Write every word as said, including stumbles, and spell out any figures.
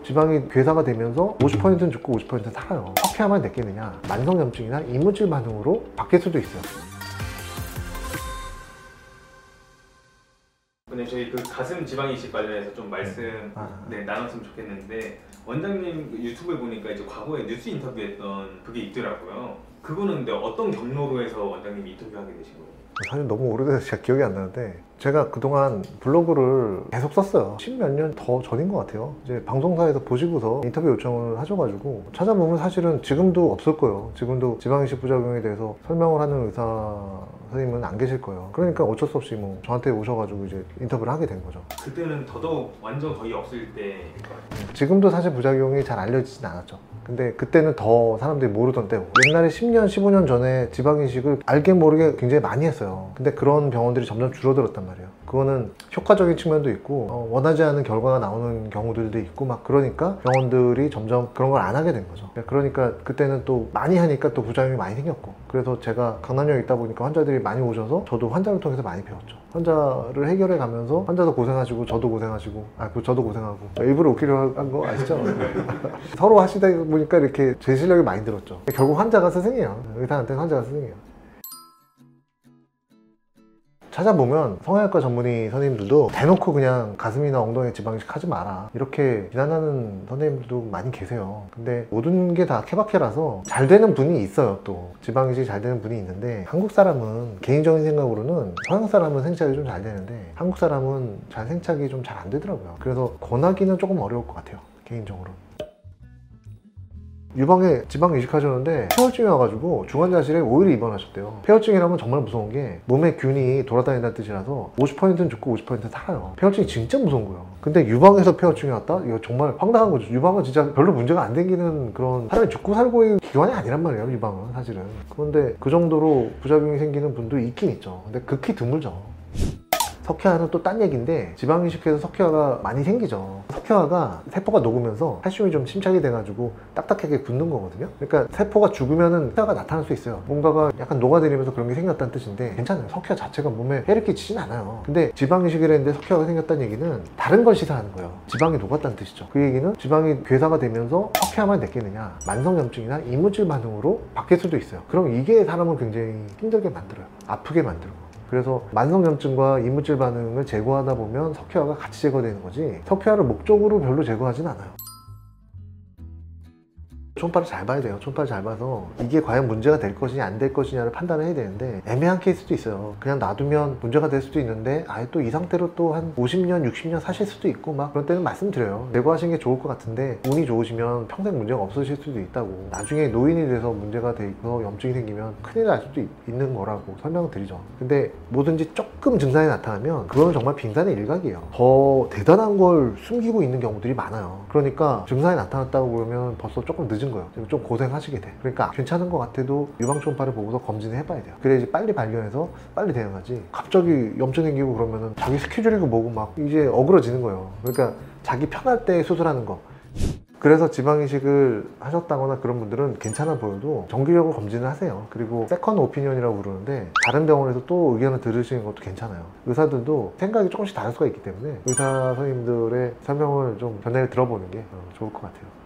지방이 괴사가 되면서 오십 퍼센트는 죽고 오십 퍼센트는 살아요. 석회화만 느끼느냐, 만성염증이나 이물질 반응으로 바뀔 수도 있어요. 근데 저희 그 가슴 지방 이식 관련해서 좀 말씀 아. 네, 나눴으면 좋겠는데, 원장님 유튜브에 보니까 이제 과거에 뉴스 인터뷰했던 그게 있더라고요. 그거는 근데 어떤 경로로 해서 원장님이 인터뷰하게 되신 거예요? 사실 너무 오래돼서 제가 기억이 안 나는데, 제가 그동안 블로그를 계속 썼어요. 십몇 년 더 전인 것 같아요. 이제 방송사에서 보시고서 인터뷰 요청을 하셔가지고 찾아보면 사실은 지금도 없을 거예요. 지금도 지방이식 부작용에 대해서 설명을 하는 의사 선생님은 안 계실 거예요. 그러니까 어쩔 수 없이 뭐 저한테 오셔가지고 이제 인터뷰를 하게 된 거죠. 그때는 더더욱 완전 거의 없을 때일 것 같아요. 지금도 사실 부작용이 잘 알려지진 않았죠. 근데 그때는 더 사람들이 모르던 때고, 옛날에 십 년, 십오 년 전에 지방이식을 알게 모르게 굉장히 많이 했어요. 근데 그런 병원들이 점점 줄어들었단 말이에요. 그거는 효과적인 측면도 있고 어, 원하지 않은 결과가 나오는 경우들도 있고 막 그러니까 병원들이 점점 그런 걸 안 하게 된 거죠. 그러니까 그때는 또 많이 하니까 또 부작용이 많이 생겼고, 그래서 제가 강남역에 있다 보니까 환자들이 많이 오셔서 저도 환자를 통해서 많이 배웠죠. 환자를 해결해 가면서 환자도 고생하시고 저도 고생하시고, 아, 저도 고생하고. 일부러 웃기려 한 거 아시죠? 서로 하시다 보니까 이렇게 제 실력이 많이 늘었죠. 결국 환자가 스승이에요. 의사한테는 환자가 스승이에요. 찾아보면 성형외과 전문의 선생님들도 대놓고 그냥 가슴이나 엉덩이 지방이식 하지 마라 이렇게 비난하는 선생님들도 많이 계세요. 근데 모든 게 다 케바케라서 잘 되는 분이 있어요. 또 지방이식이 잘 되는 분이 있는데, 한국 사람은 개인적인 생각으로는 서양 사람은 생착이 좀 잘 되는데 한국 사람은 잘 생착이 좀 잘 안 되더라고요. 그래서 권하기는 조금 어려울 것 같아요, 개인적으로. 유방에 지방 이식하셨는데 폐혈증이 와가지고 중환자실에 오 일 입원하셨대요. 폐혈증이라면 정말 무서운 게 몸에 균이 돌아다닌다는 뜻이라서 오십 퍼센트는 죽고 오십 퍼센트는 살아요. 폐혈증이 진짜 무서운 거예요. 근데 유방에서 폐혈증이 왔다? 이거 정말 황당한 거죠. 유방은 진짜 별로 문제가 안 생기는 그런, 사람이 죽고 살고 있는 기관이 아니란 말이에요, 유방은 사실은. 그런데 그 정도로 부작용이 생기는 분도 있긴 있죠. 근데 극히 드물죠. 석회화는 또 딴 얘기인데, 지방이식해서 석회화가 많이 생기죠. 석회화가 세포가 녹으면서 칼슘이 좀 침착이 돼가지고 딱딱하게 굳는 거거든요. 그러니까 세포가 죽으면은 석회화가 나타날 수 있어요. 뭔가가 약간 녹아내리면서 그런 게 생겼다는 뜻인데 괜찮아요. 석회화 자체가 몸에 해를 끼치진 않아요. 근데 지방이식을 했는데 석회화가 생겼다는 얘기는 다른 걸 시사하는 거예요. 지방이 녹았다는 뜻이죠. 그 얘기는 지방이 괴사가 되면서 석회화만 느끼느냐, 만성염증이나 이물질 반응으로 바뀔 수도 있어요. 그럼 이게 사람을 굉장히 힘들게 만들어요. 아프게 만들고. 그래서 만성염증과 이물질 반응을 제거하다 보면 석회화가 같이 제거되는 거지, 석회화를 목적으로 별로 제거하진 않아요. 초음파를 잘 봐야 돼요. 초음파를 잘 봐서 이게 과연 문제가 될 것이냐 안 될 것이냐를 판단을 해야 되는데, 애매한 케이스도 있어요. 그냥 놔두면 문제가 될 수도 있는데 아예 또 이 상태로 또 한 오십 년, 육십 년 사실 수도 있고 막 그럴 때는 말씀드려요. 제거하시는 게 좋을 것 같은데 운이 좋으시면 평생 문제가 없으실 수도 있다고. 나중에 노인이 돼서 문제가 돼 있고 염증이 생기면 큰일 날 수도 있는 거라고 설명을 드리죠. 근데 뭐든지 조금 증상이 나타나면 그거는 정말 빙산의 일각이에요. 더 대단한 걸 숨기고 있는 경우들이 많아요. 그러니까 증상이 나타났다고 그러면 벌써 조금 늦은 거예요. 좀 고생하시게 돼. 그러니까 괜찮은 것 같아도 유방 초음파를 보고서 검진을 해봐야 돼요. 그래야지 빨리 발견해서 빨리 대응하지, 갑자기 염증 생기고 그러면은 자기 스케줄이고 뭐고 막 이제 어그러지는 거예요. 그러니까 자기 편할 때 수술하는 거. 그래서 지방이식을 하셨다거나 그런 분들은 괜찮아 보여도 정기적으로 검진을 하세요. 그리고 세컨드 오피니언이라고 부르는데, 다른 병원에서 또 의견을 들으시는 것도 괜찮아요. 의사들도 생각이 조금씩 다를 수가 있기 때문에 의사 선생님들의 설명을 좀 전에 들어보는 게 좋을 것 같아요.